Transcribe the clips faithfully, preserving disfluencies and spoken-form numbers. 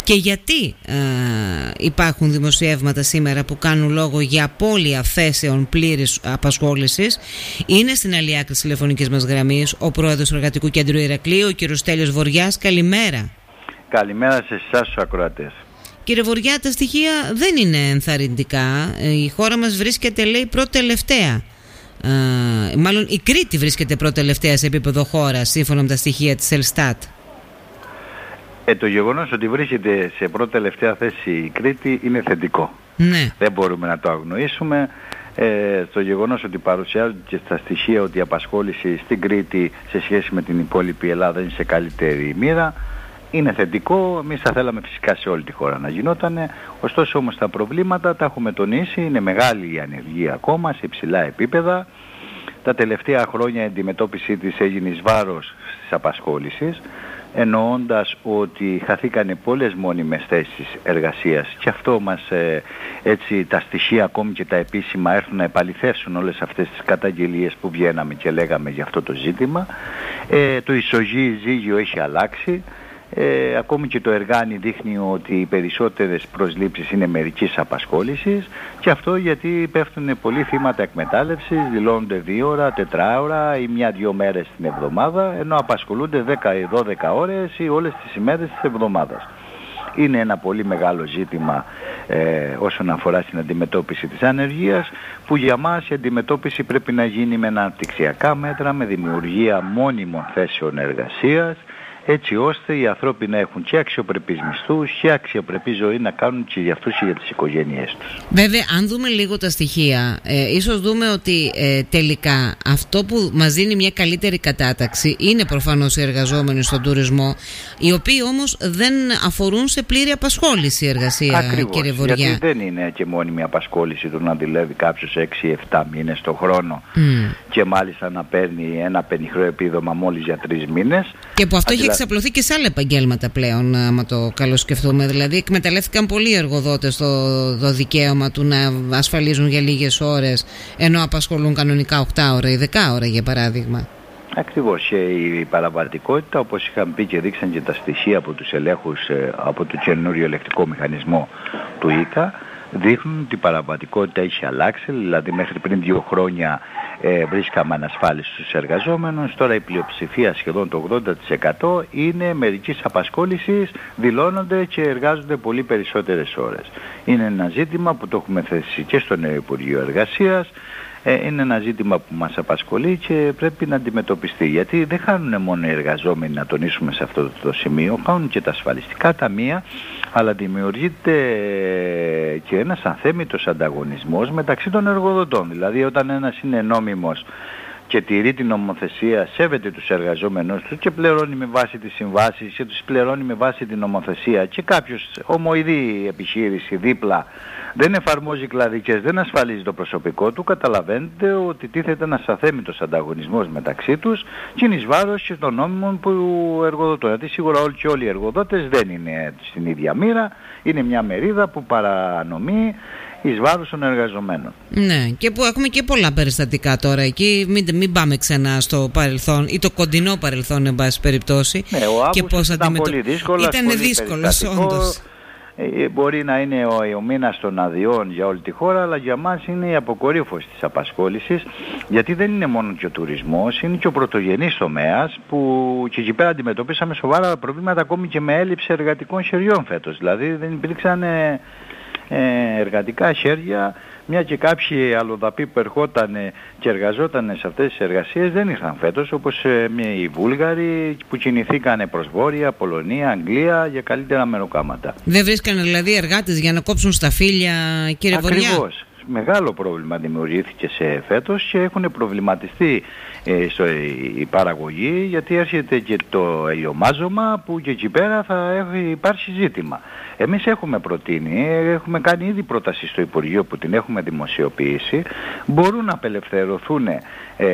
Και γιατί ε, υπάρχουν δημοσιεύματα σήμερα που κάνουν λόγο για απώλεια θέσεων πλήρης απασχόλησης? Είναι στην άλλη άκρη της τηλεφωνικής μας γραμμής ο πρόεδρος του Εργατικού Κέντρου Ηρακλείου, ο κ. Στέλιος Βοριάς. Καλημέρα. Καλημέρα σε εσάς τους ακροατές. Κύριε Βοριά, τα στοιχεία δεν είναι ενθαρρυντικά. Η χώρα μας βρίσκεται, λέει, πρώτη-τελευταία. Ε, μάλλον η Κρήτη βρίσκεται πρώτη-τελευταία σε επίπεδο χώρα, σύμφωνα με τα στοιχεία της Ελστάτ. Ε, το γεγονός ότι βρίσκεται σε πρώτη-τελευταία θέση η Κρήτη είναι θετικό. Ναι. Δεν μπορούμε να το αγνοήσουμε. Ε, το γεγονός ότι παρουσιάζονται και στα στοιχεία ότι η απασχόληση στην Κρήτη σε σχέση με την υπόλοιπη Ελλάδα είναι σε καλύτερη μοίρα, είναι θετικό. Εμείς θα θέλαμε φυσικά σε όλη τη χώρα να γινότανε. Ωστόσο όμως τα προβλήματα τα έχουμε τονίσει. Είναι μεγάλη η ανεργία ακόμα σε υψηλά επίπεδα. Τα τελευταία χρόνια η αντιμετώπιση της έγινε εις βάρος της απασχόλησης, εννοώντας ότι χαθήκανε πολλές μόνιμες θέσεις εργασίας, και αυτό μας ε, έτσι τα στοιχεία ακόμη και τα επίσημα έρθουν να επαληθεύσουν όλες αυτές τις καταγγελίες που βγαίναμε και λέγαμε για αυτό το ζήτημα. Ε, το ισοζύγιο έχει αλλάξει. Ε, ακόμη και το Εργάνι δείχνει ότι οι περισσότερες προσλήψεις είναι μερικής απασχόλησης, και αυτό γιατί πέφτουν πολλοί θύματα εκμετάλλευσης, δηλώνονται δύο ώρα, τετράωρα ή μια-δυο μέρες την εβδομάδα, ενώ απασχολούνται δέκα ή δώδεκα ώρες ή όλες τις ημέρες της εβδομάδας. Είναι ένα πολύ μεγάλο ζήτημα ε, όσον αφορά στην αντιμετώπιση της ανεργίας, που για μας η αντιμετώπιση πρέπει να γίνει με αναπτυξιακά μέτρα, με δημιουργία μόνιμων θέσεων εργασίας, έτσι ώστε οι άνθρωποι να έχουν και αξιοπρεπείς μισθούς και αξιοπρεπή ζωή να κάνουν και για αυτούς και για τις οικογένειές τους. Βέβαια, αν δούμε λίγο τα στοιχεία, ε, ίσως δούμε ότι ε, τελικά αυτό που μας δίνει μια καλύτερη κατάταξη είναι προφανώς οι εργαζόμενοι στον τουρισμό, οι οποίοι όμως δεν αφορούν σε πλήρη απασχόληση εργασία. Ακριβώς, κύριε Βοριά. Γιατί δεν είναι και μόνιμη απασχόληση του να δουλεύει κάποιος έξι εφτά μήνες το χρόνο mm. και μάλιστα να παίρνει ένα πενιχρό επίδομα μόλις για τρεις μήνες. Και που αυτό Αντιλα... έχει εξαπλωθεί και σε άλλα επαγγέλματα πλέον, άμα το καλοσκεφτούμε. Δηλαδή, εκμεταλλεύτηκαν πολλοί εργοδότες το, το δικαίωμα του να ασφαλίζουν για λίγες ώρες, ενώ απασχολούν κανονικά οκτώ ώρα ή δέκα ώρα, για παράδειγμα. Ακριβώς. Και η παραβατικότητα, όπως είχαμε πει και δείξαν και τα στοιχεία από τους ελέγχους από το καινούριο ελεκτικό μηχανισμό του ΙΚΑ, δείχνουν ότι η παραβατικότητα έχει αλλάξει. Δηλαδή μέχρι πριν δύο χρόνια ε, βρίσκαμε ανασφάλιση στους εργαζόμενους. Τώρα η πλειοψηφία, σχεδόν το ογδόντα τοις εκατό, είναι μερικής απασχόλησης, δηλώνονται και εργάζονται πολύ περισσότερες ώρες. Είναι ένα ζήτημα που το έχουμε θέσει και στο νέο Υπουργείο Εργασίας. Ε, είναι ένα ζήτημα που μας απασχολεί και πρέπει να αντιμετωπιστεί, γιατί δεν χάνουν μόνο οι εργαζόμενοι, να τονίσουμε σε αυτό το σημείο, χάνουν και τα ασφαλιστικά ταμεία, αλλά δημιουργείται και ένας αθέμητος ανταγωνισμός μεταξύ των εργοδοτών. Δηλαδή όταν ένας είναι νόμιμος και τηρεί την νομοθεσία, σέβεται τους εργαζόμενους του και πληρώνει με βάση τις συμβάσεις και τους πληρώνει με βάση την νομοθεσία, και κάποιος ομοειδή επιχείρηση δίπλα δεν εφαρμόζει κλαδικές, δεν ασφαλίζει το προσωπικό του, καταλαβαίνετε ότι τίθεται ένας αθέμητος ανταγωνισμός μεταξύ τους και είναι εις βάρος και των νόμιμων που εργοδοτούν. Γιατί σίγουρα όλοι και όλοι οι εργοδότες δεν είναι στην ίδια μοίρα, είναι μια μερίδα που παρανομεί εις βάρος των εργαζομένων. Ναι, και που έχουμε και πολλά περιστατικά τώρα εκεί, μην, μην πάμε ξανά στο παρελθόν ή το κοντινό παρελθόν, εν πάση περιπτώσει. Ναι, ο Αύγουστος ήταν αντιμετω... πολύ δύσκολος, ήταν πολύ δύσκολος όντως. Ε, μπορεί να είναι ο, ο μήνας των αδειών για όλη τη χώρα, αλλά για μας είναι η αποκορύφωση της απασχόλησης, γιατί δεν είναι μόνο και ο τουρισμός, είναι και ο πρωτογενής τομέας, που και εκεί πέρα αντιμετωπίσαμε σοβαρά προβλήματα ακόμη και με έλλειψη εργατικών χεριών φέτος. Δηλαδή δεν υπήρξαν ε, ε, εργατικά χέρια, μια και κάποιοι αλλοδαποί που ερχόταν και εργαζόταν σε αυτές τις εργασίες δεν ήρθαν φέτος, όπως ε, οι Βούλγαροι που κινηθήκαν προς Βόρεια, Πολωνία, Αγγλία για καλύτερα μεροκάματα. Δεν βρίσκανε δηλαδή εργάτες για να κόψουν στα φύλλα, κύριε Βοριά? Ακριβώς. Μεγάλο πρόβλημα δημιουργήθηκε σε φέτος και έχουν προβληματιστεί ε, στο, η παραγωγή, γιατί έρχεται και το ελιομάζωμα που και εκεί πέρα θα έχει υπάρξει ζήτημα. Εμείς έχουμε προτείνει, έχουμε κάνει ήδη πρόταση στο Υπουργείο που την έχουμε δημοσιοποιήσει, μπορούν να απελευθερωθούν ε,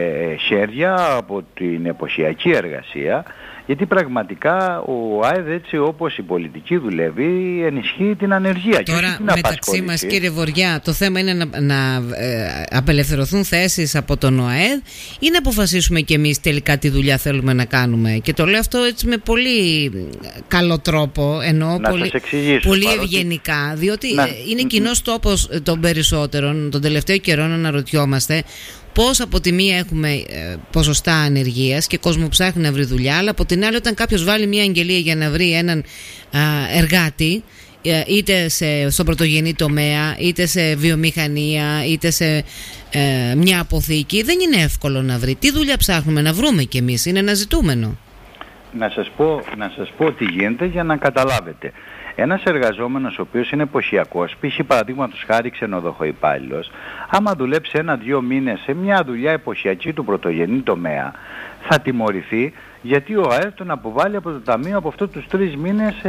χέρια από την εποχιακή εργασία, γιατί πραγματικά ο ΑΕΔ, έτσι όπως η πολιτική δουλεύει, ενισχύει την ανεργία. Τώρα και την μεταξύ μας, κύριε Βοριά, το θέμα είναι να, να ε, απελευθερωθούν θέσεις από τον ΟΑΕΔ ή να αποφασίσουμε κι εμείς τελικά τι δουλειά θέλουμε να κάνουμε. Και το λέω αυτό έτσι με πολύ καλό τρόπο, εννοώ πολύ, πολύ ευγενικά, διότι να... είναι κοινός τόπος των περισσότερων τον τελευταίο καιρό να αναρωτιόμαστε πώς από τη μία έχουμε ε, ποσοστά ανεργίας και κόσμο ψάχνει να βρει δουλειά, αλλά από την άλλη όταν κάποιος βάλει μια αγγελία για να βρει έναν α, εργάτη, είτε σε, στον πρωτογενή τομέα, είτε σε βιομηχανία, είτε σε ε, μια αποθήκη, δεν είναι εύκολο να βρει. Τι δουλειά ψάχνουμε να βρούμε κι εμείς, είναι ένα ζητούμενο. Να σας πω, να σας πω τι γίνεται για να καταλάβετε. Ένας εργαζόμενος ο οποίος είναι εποχιακός, π.χ. παραδείγματος χάρη ξενοδοχοϊπάλληλος, άμα δουλέψει ένα-δυο μήνες σε μια δουλειά εποχιακή του πρωτογενή τομέα, θα τιμωρηθεί γιατί ο ΑΕΔ τον αποβάλλει από το ταμείο από αυτό τους τρεις μήνες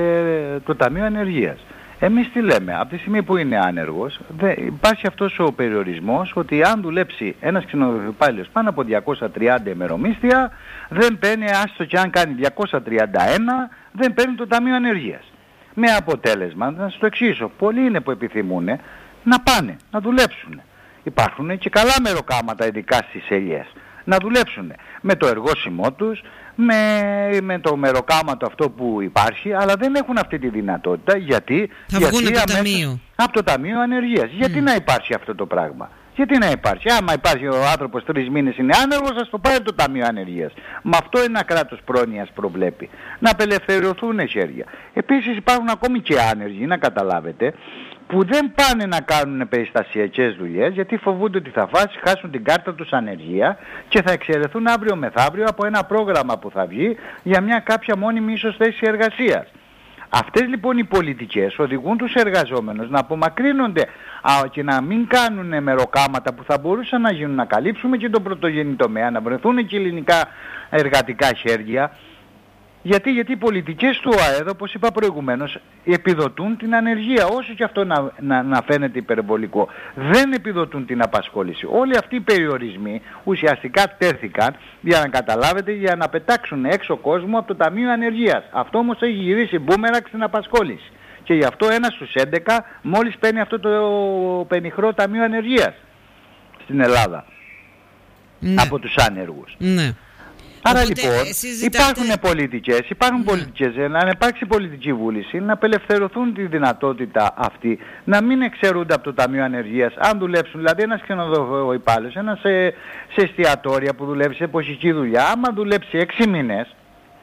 ε, το Ταμείο Ανεργίας. Εμείς τι λέμε, από τη στιγμή που είναι άνεργος, δε, υπάρχει αυτός ο περιορισμός ότι αν δουλέψει ένας ξενοδοχοϊπάλληλος πάνω από διακόσια τριάντα ημερομίσθια, δεν παίρνει, άστο και αν κάνει διακόσια τριάντα ένα, δεν παίρνει το Ταμείο Ανεργίας. Με αποτέλεσμα, να σας το εξήσω, πολλοί είναι που επιθυμούν να πάνε, να δουλέψουν. Υπάρχουν και καλά μεροκάματα, ειδικά στις ελιές, να δουλέψουν με το εργόσιμό τους, με, με το μεροκάματο αυτό που υπάρχει, αλλά δεν έχουν αυτή τη δυνατότητα. Γιατί, θα γιατί βγουν από το αμέσως, ταμείο. Από το Ταμείο Ανεργίας. Mm. Γιατί να υπάρχει αυτό το πράγμα. Γιατί να υπάρχει. Άμα υπάρχει ο άνθρωπος τρεις μήνες είναι άνεργος, ας το πάρει το Ταμείο Ανεργίας. Με αυτό ένα κράτος πρόνοιας προβλέπει. Να απελευθερωθούν χέρια. Επίσης υπάρχουν ακόμη και άνεργοι, να καταλάβετε, που δεν πάνε να κάνουν περιστασιακές δουλειές γιατί φοβούνται ότι θα χάσουν την κάρτα τους ανεργία και θα εξαιρεθούν αύριο μεθαύριο από ένα πρόγραμμα που θα βγει για μια κάποια μόνιμη ίσως θέση εργασίας. Αυτές λοιπόν οι πολιτικές οδηγούν τους εργαζόμενους να απομακρύνονται α, και να μην κάνουν μεροκάματα που θα μπορούσαν να γίνουν, να καλύψουμε και τον πρωτογενή τομέα, να βρεθούν και ελληνικά εργατικά χέρια. Γιατί, γιατί οι πολιτικές του ΑΕΔ, όπως είπα προηγουμένως, επιδοτούν την ανεργία, όσο και αυτό να, να, να φαίνεται υπερβολικό. Δεν επιδοτούν την απασχόληση. Όλοι αυτοί οι περιορισμοί ουσιαστικά τέθηκαν, για να καταλάβετε, για να πετάξουν έξω κόσμο από το Ταμείο Ανεργίας. Αυτό όμως έχει γυρίσει μπούμεραξ στην απασχόληση. Και γι' αυτό ένα στους έντεκα μόλις παίρνει αυτό το πενιχρό Ταμείο Ανεργίας στην Ελλάδα. Ναι. Από τους άνεργους. Ναι. Άρα Οπότε, λοιπόν συζητάτε... υπάρχουν πολιτικές, υπάρχουν ναι. πολιτικές, να υπάρξει πολιτική βούληση, να απελευθερωθούν τη δυνατότητα αυτή, να μην εξαιρούνται από το Ταμείο Ανεργίας, αν δουλέψουν, δηλαδή ένας ξενοδοχοϊπάλληλος, ένας σε, σε εστιατόρια που δουλεύει σε εποχική δουλειά, άμα δουλέψει έξι μήνες,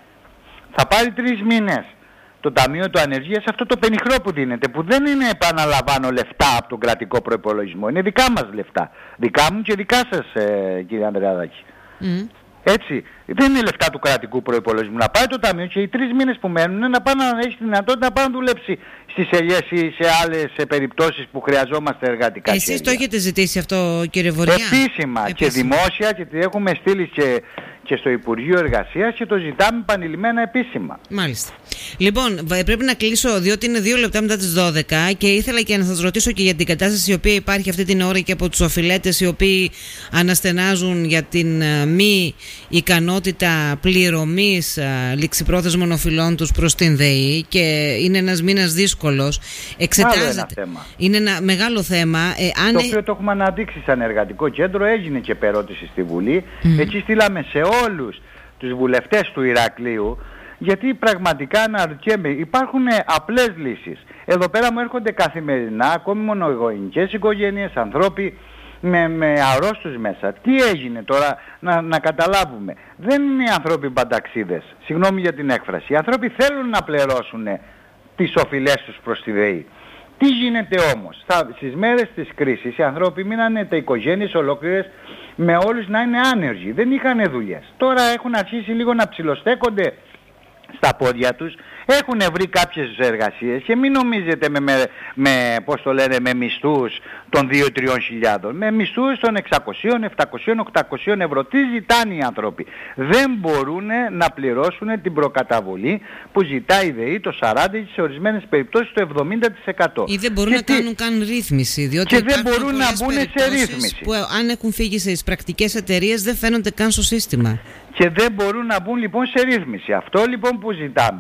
θα πάρει τρεις μήνες το Ταμείο του Ανεργίας, αυτό το πενιχρό που δίνεται, που δεν είναι, επαναλαμβάνω, λεφτά από τον κρατικό προϋπολογισμό, είναι δικά μας λεφτά, δικά μου και δικά σας ε, κύριε Ανδρεαδάκη. Mm. Έτσι, δεν είναι λεφτά του κρατικού προϋπολογισμού. Να πάει το ταμείο και οι τρεις μήνες που μένουν να πάει να έχει τη δυνατότητα να πάει να δουλέψει στις ελιές ή σε άλλες περιπτώσεις που χρειαζόμαστε εργατικά. Εσείς χέρια. Το έχετε ζητήσει αυτό, κύριε Βοριά? Επίσημα, Επίσημα. και δημόσια, και τη έχουμε στείλει και, και στο Υπουργείο Εργασίας και το ζητάμε επανειλημμένα επίσημα. Μάλιστα. Λοιπόν, πρέπει να κλείσω, διότι είναι δύο λεπτά μετά τις δώδεκα και ήθελα και να σας ρωτήσω και για την κατάσταση η οποία υπάρχει αυτή την ώρα και από τους οφειλέτες οι οποίοι αναστενάζουν για την μη ικανότητα πληρωμής ληξιπρόθεσμων οφειλών τους προς την ΔΕΗ και είναι ένας μήνας δύσκολος. Εξετάζεται. Ένα θέμα. Είναι ένα μεγάλο θέμα. Ε, αν το οποίο το έχουμε αναδείξει σαν εργατικό κέντρο, έγινε και περώτηση στη Βουλή. Mm. Εκεί στείλαμε σε όλους τους βουλευτές του Ηρακλείου. Γιατί πραγματικά αναρωτιέμαι, υπάρχουν απλές λύσεις. Εδώ πέρα μου έρχονται καθημερινά ακόμη μονογονικές οικογένειες, ανθρώποι με, με αρρώστους μέσα. Τι έγινε τώρα, να, να καταλάβουμε. Δεν είναι οι άνθρωποι μπανταξίδες, συγγνώμη για την έκφραση. Οι άνθρωποι θέλουν να πληρώσουν τις οφειλές τους προς τη ΔΕΗ. Τι γίνεται όμως, θα, στις μέρες της κρίσης οι άνθρωποι μείνανε τα οικογένειες ολόκληρες με όλους να είναι άνεργοι. Δεν είχαν δουλειές. Τώρα έχουν αρχίσει λίγο να ψιλοστέκονται στα πόδια τους, έχουν βρει κάποιες εργασίες και μην νομίζετε με, με, με, πώς το λένε, με μισθούς των δύο με τρεις χιλιάδες, με μισθούς των εξακόσια, επτακόσια, οκτακόσια ευρώ. Τι ζητάνε οι άνθρωποι? Δεν μπορούν να πληρώσουν την προκαταβολή που ζητάει η ΔΕΗ το σαράντα τοις εκατό, σε ορισμένες περιπτώσεις το εβδομήντα τοις εκατό. Ή δεν μπορούν και να τι... κάνουν καν ρύθμιση, διότι και δεν μπορούν να μπουν σε ρύθμιση. Που αν έχουν φύγει σε πρακτικές εταιρείες δεν φαίνονται καν στο σύστημα. Και δεν μπορούν να μπουν λοιπόν σε ρύθμιση. Αυτό λοιπόν που ζητάμε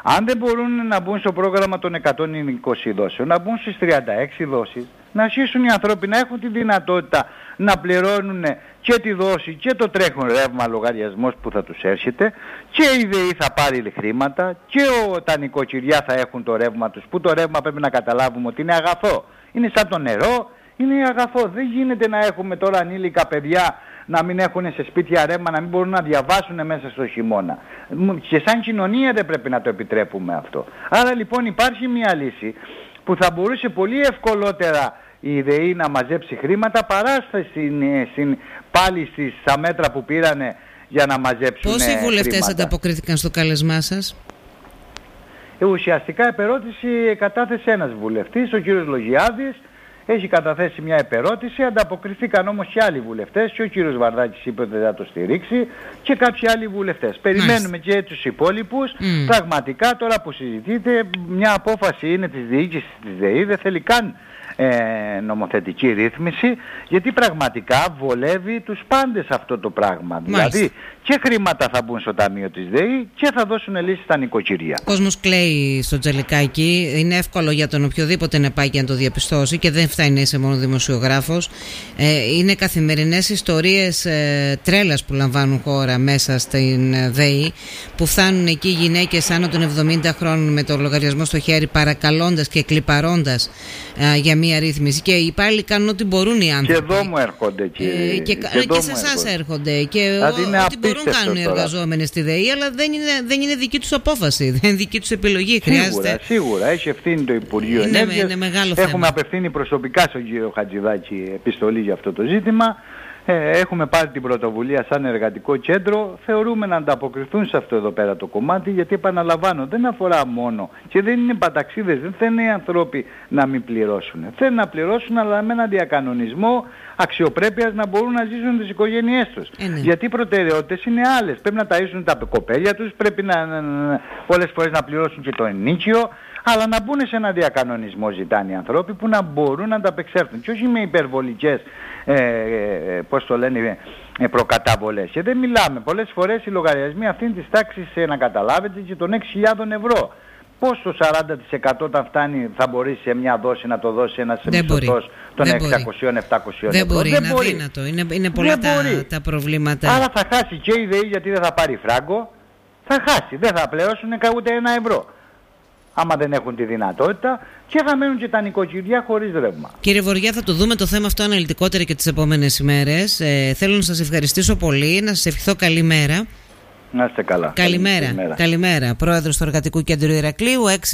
Αν δεν μπορούν να μπουν στο πρόγραμμα των εκατόν είκοσι δόσεων, να μπουν στις τριάντα έξι δόσεις, να αρχίσουν οι άνθρωποι να έχουν τη δυνατότητα να πληρώνουν και τη δόση και το τρέχον ρεύμα λογαριασμός που θα τους έρχεται, και η ΔΕΗ θα πάρει χρήματα και ο, τα νοικοκυριά θα έχουν το ρεύμα τους, που το ρεύμα πρέπει να καταλάβουμε ότι είναι αγαθό. Είναι σαν το νερό, είναι αγαθό. Δεν γίνεται να έχουμε τώρα ανήλικα παιδιά να μην έχουν σε σπίτια ρεύμα, να μην μπορούν να διαβάσουν μέσα στο χειμώνα. Και σαν κοινωνία δεν πρέπει να το επιτρέπουμε αυτό. Άρα λοιπόν υπάρχει μια λύση που θα μπορούσε πολύ ευκολότερα η ΔΕΗ να μαζέψει χρήματα παρά στην, στην, πάλι στις, στα μέτρα που πήρανε για να μαζέψουν χρήματα. Πόσοι βουλευτές ανταποκρίθηκαν στο κάλεσμά σας? Ε, ουσιαστικά επερώτηση κατάθεσε ένας βουλευτής, ο κύριος Λογιάδης. Έχει καταθέσει μια επερώτηση, ανταποκριθήκαν όμως και άλλοι βουλευτές, και ο κύριος Βαρδάκης είπε ότι θα το στηρίξει και κάποιοι άλλοι βουλευτές. Περιμένουμε και τους υπόλοιπους. Mm. Πραγματικά τώρα που συζητείτε, μια απόφαση είναι της διοίκησης της ΔΕΗ, δεν θέλει καν ε, νομοθετική ρύθμιση, γιατί πραγματικά βολεύει τους πάντες αυτό το πράγμα. Μάλιστα. Δηλαδή και χρήματα θα μπουν στο ταμείο της ΔΕΗ και θα δώσουν λύσεις στα νοικοκυριά. Ο κόσμος κλαίει στο Τζαλικάκι. Είναι εύκολο για τον οποιοδήποτε νεπάκι να το διαπιστώσει, και δεν φτάνει να είσαι μόνο δημοσιογράφος. Ε, είναι καθημερινές ιστορίες ε, τρέλας που λαμβάνουν χώρα μέσα στην ε, ΔΕΗ, που φτάνουν εκεί γυναίκες άνω των εβδομήντα χρόνων με το λογαριασμό στο χέρι, παρακαλώντας και κλιπαρώντας ε, για μία ρύθμιση, και οι υπάλληλοι κάνουν ό,τι μπορούν οι άνθρωποι. Και εδώ μου έρχονται και, ε, και, και, και σε εσάς έρχονται, και δηλαδή ό, ό,τι μπορούν κάνουν οι εργαζόμενοι στη ΔΕΗ, αλλά δεν είναι, δεν είναι δική τους απόφαση, δεν είναι δική τους επιλογή. Σίγουρα, χρειάζεται... σίγουρα, έχει ευθύνη το Υπουργείο είναι, Ενέργειας. είναι μεγάλο Έχουμε θέμα. απευθύνει προσωπικά στον κύριο Χατζηδάκη επιστολή για αυτό το ζήτημα. Ε, έχουμε πάρει την πρωτοβουλία σαν εργατικό κέντρο. Θεωρούμε να ανταποκριθούν σε αυτό εδώ πέρα το κομμάτι, γιατί επαναλαμβάνω, δεν αφορά μόνο και δεν είναι παταξίδες, δεν θέλουν οι άνθρωποι να μην πληρώσουν. Θέλουν να πληρώσουν, αλλά με έναν διακανονισμό αξιοπρέπειας να μπορούν να ζήσουν τις οικογένειές τους. Ε, ναι. Γιατί οι προτεραιότητες είναι άλλες. Πρέπει να ταΐσουν τα κοπέλια τους, πρέπει να, να, να, πολλές φορές να πληρώσουν και το ενίκιο, αλλά να μπουν σε ένα διακανονισμό, ζητάνε οι άνθρωποι, που να μπορούν να ανταπεξέλθουν. Και όχι με υπερβολικές, ε, ε, πώς το λένε, ε, προκαταβολές. Και δεν μιλάμε. Πολλές φορές οι λογαριασμοί αυτήν της τάξης, ε, να καταλάβετε, και των έξι χιλιάδες ευρώ. Πώς το σαράντα τοις εκατό όταν φτάνει θα μπορεί σε μια δόση να το δώσει ένας μισθωτός των εξακόσια με επτακόσια δεν ευρώ? Μπορεί, δεν είναι μπορεί. Αδύνατο. Είναι, είναι πολλά τα, τα προβλήματα. Άρα θα χάσει και η ΔΕΗ, γιατί δεν θα πάρει φράγκο. Θα χάσει. Δεν θα πληρώσουν ούτε ένα ευρώ, άμα δεν έχουν τη δυνατότητα, και θα μένουν και τα νοικοκυριά χωρίς ρεύμα. Κύριε Βοριά, θα το δούμε το θέμα αυτό αναλυτικότερα και τις επόμενες ημέρες. Ε, θέλω να σας ευχαριστήσω πολύ, να σας ευχηθώ καλή μέρα. Να είστε καλά. Καλημέρα. Καλημέρα. Καλημέρα. Πρόεδρος του Εργατικού Κέντρου Ηρακλείου.